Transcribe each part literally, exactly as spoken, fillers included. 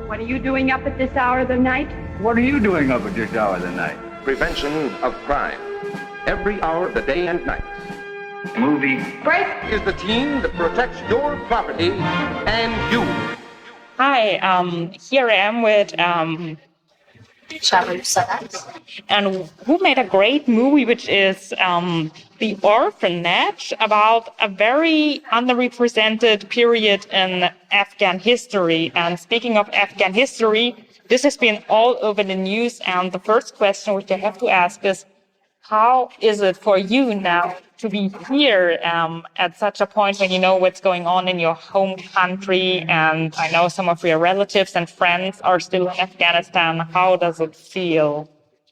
What are you doing up at this hour of the night? What are you doing up at this hour of the night? Prevention of crime. Every hour of the day and night. Movie. Break! Is the team that protects your property and you. Hi, um, here I am with um, Sharon Sadat. and who made a great movie, which is um, The Orphanage, about a very underrepresented period in Afghan history. And speaking of Afghan history, this has been all over the news. And the first question which I have to ask is, how is it for you now to be here um, at such a point when you know what's going on in your home country? And I know some of your relatives and friends are still in Afghanistan. How does it feel?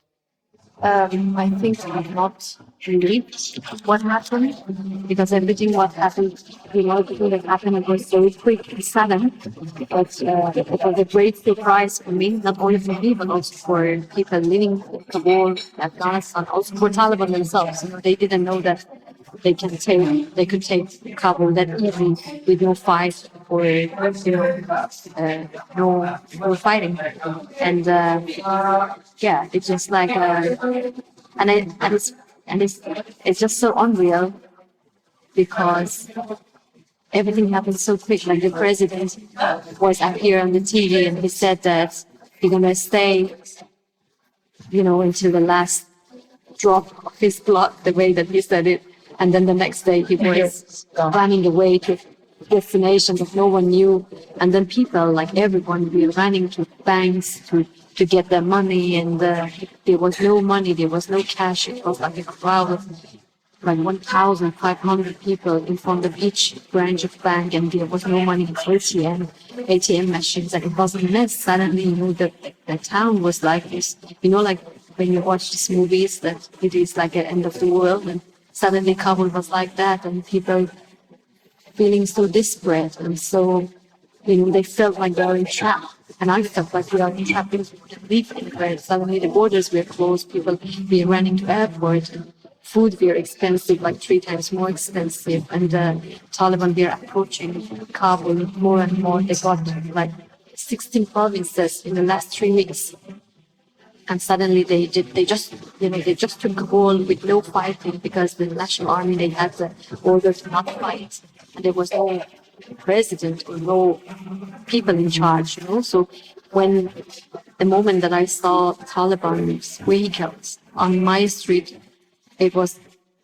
Um, I think I'm not relieved what happened because everything what happened, you know, everything that happened it was so quick and sudden. But uh, it was a great surprise for me, not only for me but also for people living in Kabul, Afghanistan, also for Taliban themselves. You know, they didn't know that they can take, they could take Kabul that easily with no fight or you know, uh, no, no fighting. And uh, yeah, it's just like, uh, and it, and it's and it's it's just so unreal because everything happened so quick. Like the president was up here on the T V and he said that he's gonna stay, you know, until the last drop of his blood, the way that he said it. And then the next day he was running away to destination that no one knew. And then people, like everyone, were running to banks to, to get their money. And uh, there was no money, there was no cash. It was like a crowd of like one thousand five hundred people in front of each branch of bank. And there was no money in A T M, A T M machines. And it was a mess. Suddenly, you know, the, the town was like this. You know, like when you watch these movies that it is like an end of the world. And suddenly Kabul was like that, and people feeling so desperate and so, you know, they felt like they were in trap. And I felt like we are in trap because we couldn't leave anywhere. Suddenly the borders were closed, people were running to airport, and food were expensive, like three times more expensive. And the uh, Taliban were approaching Kabul more and more. They got like sixteen provinces in the last three weeks. And suddenly they did, they just, you know, they just took Kabul with no fighting because the national army, they had the order to not fight. And there was no president or no people in charge, you know. So when the moment that I saw Taliban's vehicles on my street, it was,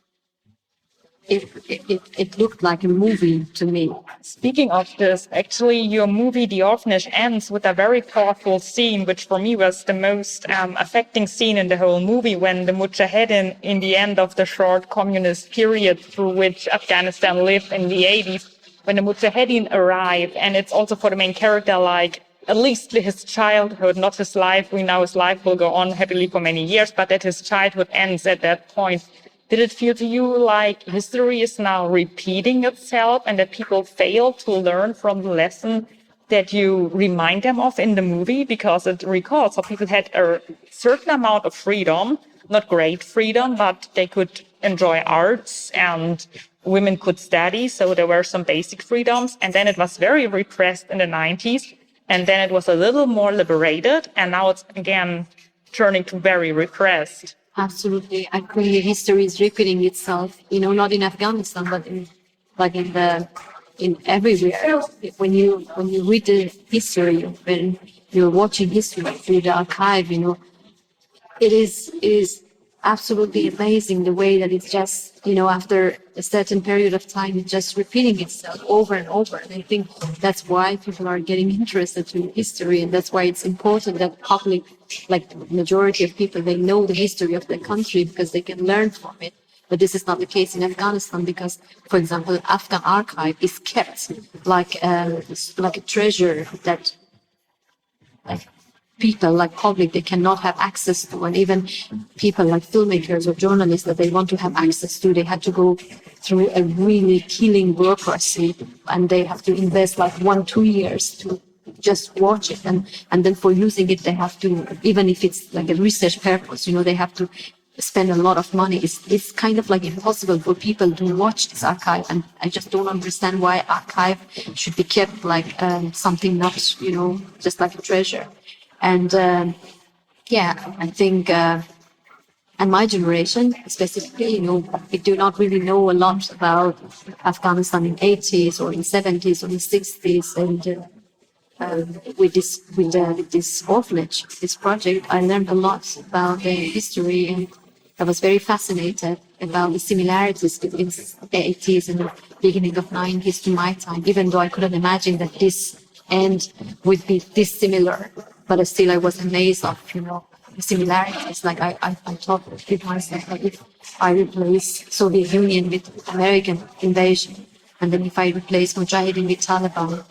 it, it, it looked like a movie to me. Speaking of this, actually, your movie, The Orphanage, ends with a very powerful scene, which for me was the most um, affecting scene in the whole movie, when the Mujahedin, in the end of the short communist period through which Afghanistan lived in the eighties, when the Mujahedin arrive, and it's also for the main character, like, at least his childhood, not his life. We know his life will go on happily for many years, but that his childhood ends at that point. Did it feel to you like history is now repeating itself and that people fail to learn from the lesson that you remind them of in the movie? Because it recalls how people had a certain amount of freedom, not great freedom, but they could enjoy arts and women could study. So there were some basic freedoms. And then it was very repressed in the nineties. And then it was a little more liberated. And now it's again turning to very repressed. Absolutely. I think history is repeating itself, you know, not in Afghanistan, but in, like in the, in everywhere. When you, when you read the history, when you're watching history through the archive, you know, it is, it is absolutely amazing the way that it's just, you know, after a certain period of time, it's just repeating itself over and over. And I think that's why people are getting interested in history. And that's why it's important that public, like the majority of people, they know the history of their country because they can learn from it. But this is not the case in Afghanistan because, for example, Afghan archive is kept like a, like a treasure that like people, like public, they cannot have access to. And even people like filmmakers or journalists that they want to have access to, they have to go through a really killing bureaucracy and they have to invest like one, two years to just watch it. And, and then for using it, they have to, even if it's like a research purpose, you know, they have to spend a lot of money. It's, it's kind of like impossible for people to watch this archive. And I just don't understand why archive should be kept like um, something not, you know, just like a treasure. And um, yeah, I think, uh, and my generation specifically, you know, we do not really know a lot about Afghanistan in eighties or in seventies or in sixties. And uh, um, with this, with, uh, with this orphanage, this project, I learned a lot about the history, and I was very fascinated about the similarities between the eighties and the beginning of nineties to my time, even though I couldn't imagine that this end would be this similar. But still, I was amazed of, you know, the similarities. Like I, I, I thought with myself, like if I replace Soviet Union with American invasion, and then if I replace Mujahideen with Taliban,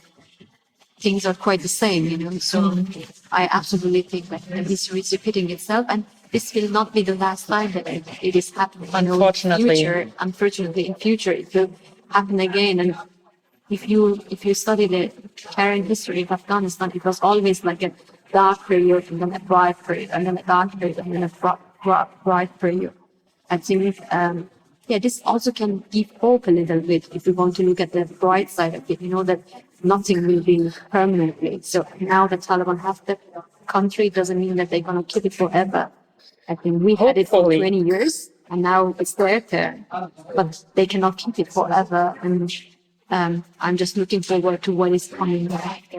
things are quite the same, you know. So mm-hmm. I absolutely think that the history is repeating itself, and this will not be the last time that it, it is happening. Unfortunately, in future, unfortunately, in future it will happen again. And if you if you study the current history of Afghanistan, it was always like a dark period, and then a bright period, and then a dark period, and then a bright, bright period. I think, um, yeah, this also can give hope a little bit if we want to look at the bright side of it. You know that nothing will be permanently. So now that Taliban have the country, doesn't mean that they're gonna keep it forever. I think we had it for twenty years, and now it's their turn. But they cannot keep it forever, and um, I'm just looking forward to what is coming after.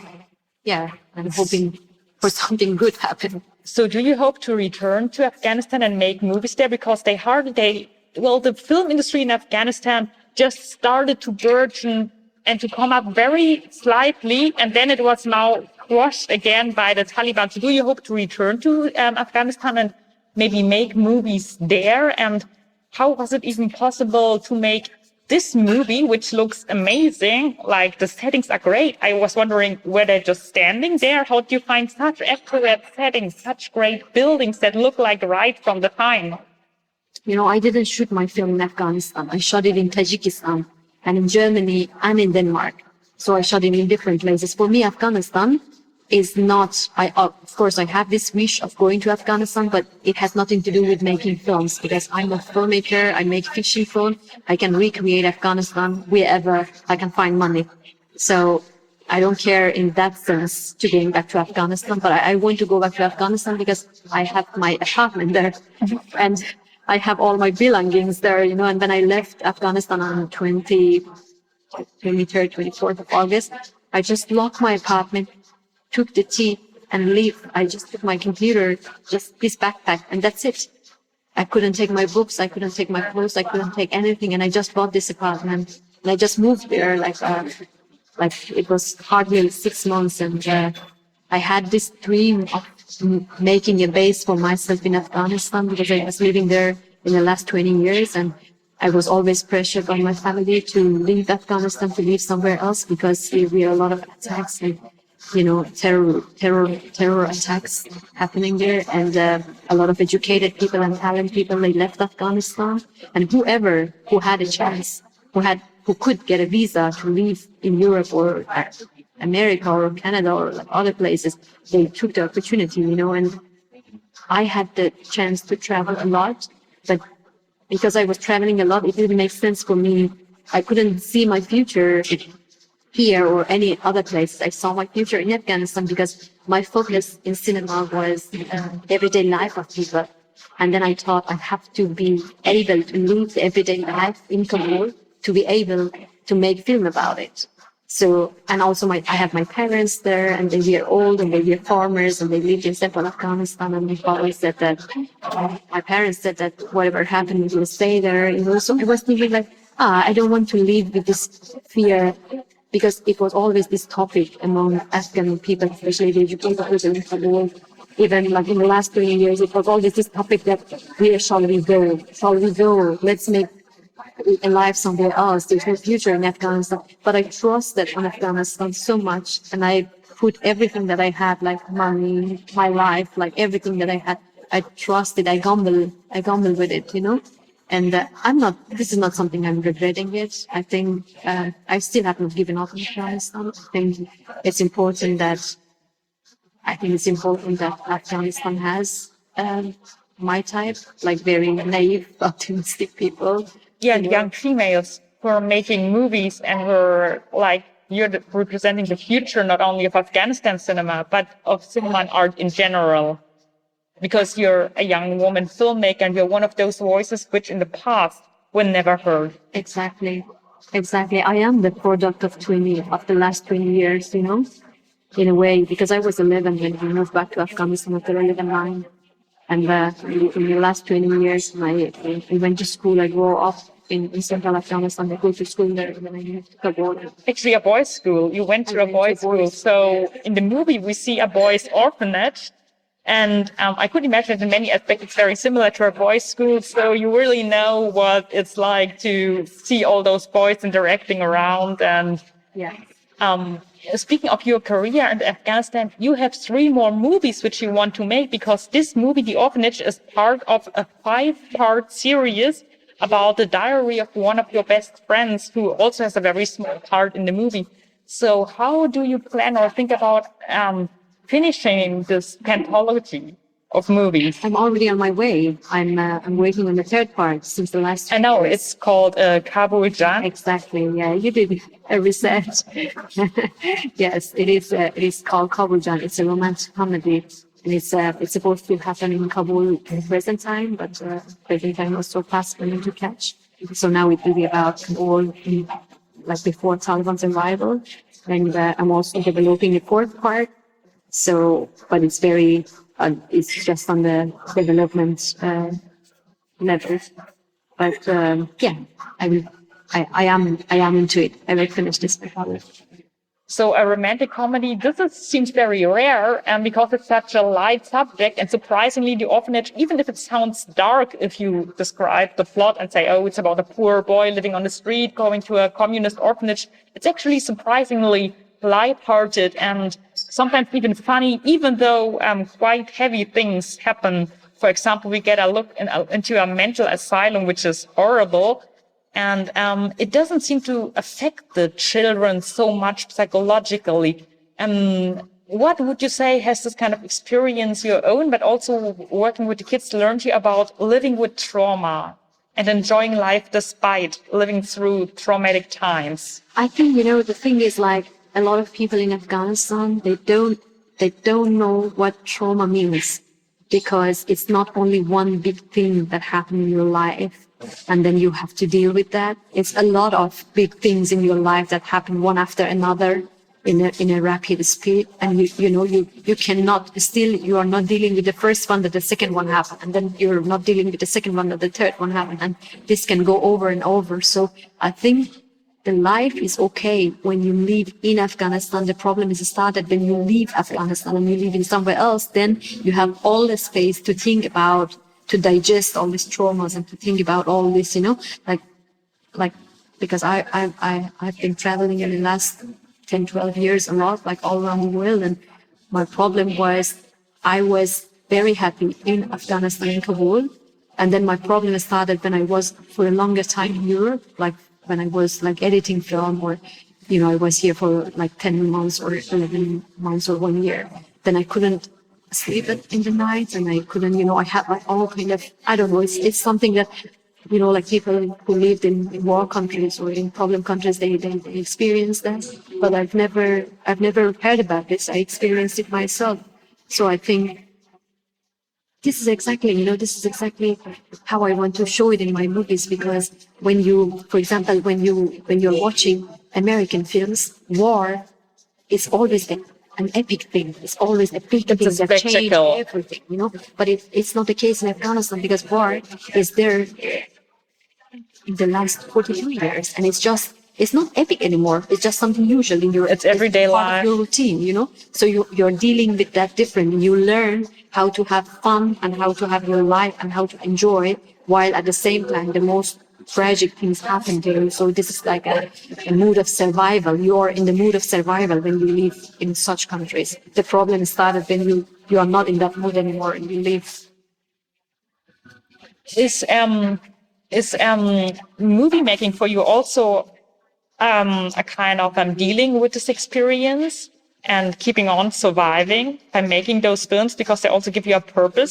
Yeah, I'm hoping for something good happen. So, do you hope to return to Afghanistan and make movies there? Because they hardly, they well, the film industry in Afghanistan just started to burgeon and to come up very slightly, and then it was now crushed again by the Taliban. So do you hope to return to um, Afghanistan and maybe make movies there? And how was it even possible to make this movie, which looks amazing? Like, the settings are great. I was wondering, were they just standing there? How do you find such accurate settings, such great buildings that look like right from the time? You know, I didn't shoot my film in Afghanistan. I shot it in Tajikistan, and in Germany, and in Denmark. So I shot it in different places. For me, Afghanistan is not, I, of course, I have this wish of going to Afghanistan, but it has nothing to do with making films, because I'm a filmmaker. I make fiction film. I can recreate Afghanistan wherever I can find money. So I don't care in that sense to going back to Afghanistan, but I, I want to go back to Afghanistan because I have my apartment there and I have all my belongings there, you know. And when I left Afghanistan on twenty, twenty-third, twenty-fourth of August, I just locked my apartment, took the key and leave. I just took my computer, just this backpack, and that's it. I couldn't take my books, I couldn't take my clothes, I couldn't take anything, and I just bought this apartment. And I just moved there, like, uh, like it was hardly six months, and uh, I had this dream of m- making a base for myself in Afghanistan, because I was living there in the last twenty years, and I was always pressured by my family to leave Afghanistan, to live somewhere else, because we hear a lot of attacks and, you know, terror, terror, terror attacks happening there. And uh, a lot of educated people and talented people, they left Afghanistan. And whoever who had a chance, who had, who could get a visa to live in Europe or uh, America or Canada or like other places, they took the opportunity, you know. And I had the chance to travel a lot, but because I was traveling a lot, it didn't make sense for me. I couldn't see my future here or any other place. I saw my future in Afghanistan because my focus in cinema was uh, everyday life of people. And then I thought I have to be able to live the everyday life in Kabul to be able to make film about it. So, and also my, I have my parents there, and they were old, and they were farmers, and they lived in central Afghanistan, and my father said that, uh, my parents said that whatever happened, we will stay there, you know. So I was thinking like, ah, I don't want to live with this fear, because it was always this topic among Afghan people, especially the educated people in Kabul. Even like in the last twenty years, it was always this topic that, where shall we go? Shall we go? Let's make a life somewhere else. There's no future in Afghanistan. But I trusted in Afghanistan so much, and I put everything that I had, like money, my life, like everything that I had, I trusted, I gambled, I gambled with it, you know. And uh, I'm not, this is not something I'm regretting yet. I think uh, I still haven't given up on Afghanistan. I think it's important that, I think it's important that Afghanistan has um, my type, like very naive, optimistic people. Yeah, You know? young females who are making movies and who are like, you're the- representing the future not only of Afghanistan cinema, but of cinema and art in general. Because you're a young woman filmmaker and you're one of those voices which in the past were never heard. Exactly. Exactly. I am the product of twenty, of the last twenty years, you know, in a way, because I was eleven when we moved back to Afghanistan after eleven nine. And uh, in the last twenty years, I, I went to school. I grew up in, in central Afghanistan. I go to school there, and then I moved to Kabul. Actually, a boys' school. You went to I a went to boys' school. boys' So in the movie, we see a boys' orphanage. And um, I could imagine that in many aspects it's very similar to a boys' school. So you really know what it's like to see all those boys interacting around. And Yeah. um, speaking of your career in Afghanistan, you have three more movies which you want to make, because this movie, The Orphanage, is part of a five-part series about the diary of one of your best friends who also has a very small part in the movie. So how do you plan or think about um, finishing this anthology of movies? I'm already on my way. I'm uh, I'm working on the third part since the last. I know years. it's called uh, Kabul Jan. Exactly. Yeah, you did a research. Yes, it is. Uh, it is called Kabul Jan. It's a romantic comedy, and it's uh, it's supposed to happen in Kabul in present time, but uh, present time was so fast for me to catch. So now it will be about Kabul, in, like before Taliban's arrival, and uh, I'm also developing a fourth part. So, but it's very, uh, it's just on the development uh, level. But um, yeah, I will, I, I am, I am into it. I will finish this before. So a romantic comedy, this is, seems very rare, and because it's such a light subject, and surprisingly, The Orphanage, even if it sounds dark if you describe the plot and say, oh, it's about a poor boy living on the street going to a communist orphanage, it's actually surprisingly light-hearted and sometimes even funny, even though um, quite heavy things happen. For example, we get a look in, uh, into a mental asylum, which is horrible. And um, it doesn't seem to affect the children so much psychologically. Um, what would you say has this kind of experience your own, but also working with the kids learned you about living with trauma and enjoying life despite living through traumatic times? I think, you know, the thing is like a lot of people in Afghanistan, they don't, they don't know what trauma means, because it's not only one big thing that happened in your life and then you have to deal with that. It's a lot of big things in your life that happen one after another in a, in a rapid speed. And you, you know, you, you cannot still, you are not dealing with the first one that the second one happened. And then you're not dealing with the second one that the third one happened. And this can go over and over. So I think the life is okay when you live in Afghanistan. The problem is started when you leave Afghanistan and you live in somewhere else. Then you have all the space to think about, to digest all these traumas and to think about all this, you know, like, like, because I, I, I, I've been traveling in the last ten, twelve years a lot, like all around the world. And my problem was I was very happy in Afghanistan, in Kabul. And then my problem started when I was for a longer time in Europe, like when I was like editing film, or, you know, I was here for like ten months or eleven months or one year. Then I couldn't sleep in the night, and I couldn't, you know, I had like all kind of, I don't know, it's, it's something that, you know, like people who lived in, in war countries or in problem countries, they, they, they experience that. But I've never, I've never heard about this. I experienced it myself. So I think this is exactly, you know, this is exactly how I want to show it in my movies, because when you, for example, when you, when you're watching American films, war is always a, an epic thing. It's always a big It's thing a that changes spectacle. everything, you know. But it, it's not the case in Afghanistan, because war is there in the last forty-two years, and it's just, it's not epic anymore. It's just something usual in your, It's everyday part life. of your routine, you know. So you, you're dealing with that different. You learn how to have fun and how to have your life and how to enjoy, while at the same time the most tragic things happen to you. So this is like a, a mood of survival. You are in the mood of survival when you live in such countries. The problem started when you, you are not in that mood anymore and you live. Is um is um movie making for you also um a kind of um dealing with this experience and keeping on surviving by making those films, because they also give you a purpose?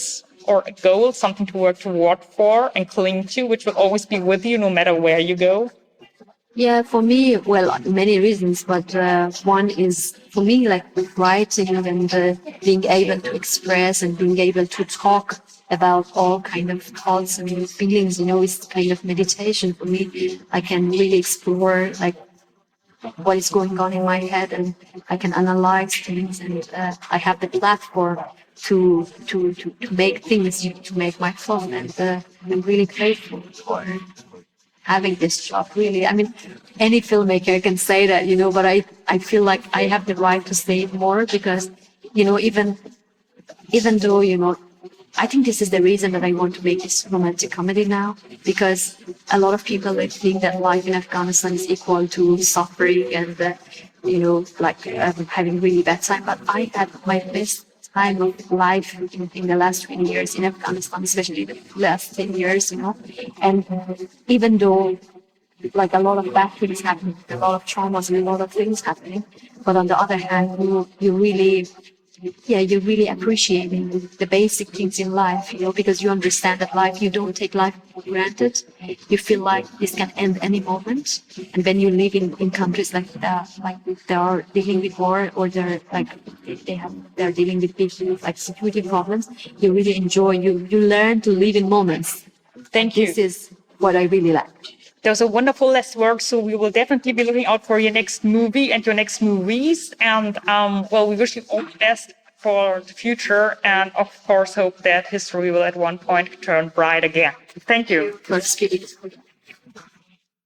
or a goal, something to work toward for and cling to, which will always be with you no matter where you go? Yeah, for me, well, many reasons, but uh, one is for me, like with writing and uh, being able to express and being able to talk about all kind of thoughts and feelings, you know, is kind of meditation for me. I can really explore like what is going on in my head, and I can analyze things, and uh, I have the platform to to to, to make things, to make my phone, and uh, I'm really grateful for having this job. Really, I mean, any filmmaker can say that, you know, but I I feel like I have the right to say it more because, you know, even even though, you know, I think this is the reason that I want to make this romantic comedy now, because a lot of people like think that life in Afghanistan is equal to suffering and, uh, you know, like um, having really bad time. But I had my best time of life in, in the last twenty years in Afghanistan, especially the last ten years, you know. And even though like a lot of bad things happen, a lot of traumas and a lot of things happening, but on the other hand, you, you really yeah, you're really appreciating the basic things in life, you know, because you understand that life, you don't take life for granted. You feel like this can end any moment. And when you live in, in countries like that, like they are dealing with war or they're like, they have, they're dealing with big, like security problems, you really enjoy, you, you learn to live in moments. Thank you. This is what I really like. Those are wonderful last words. So we will definitely be looking out for your next movie and your next movies. And um, well, we wish you all the best for the future. And of course, hope that history will at one point turn bright again. Thank you. For speaking.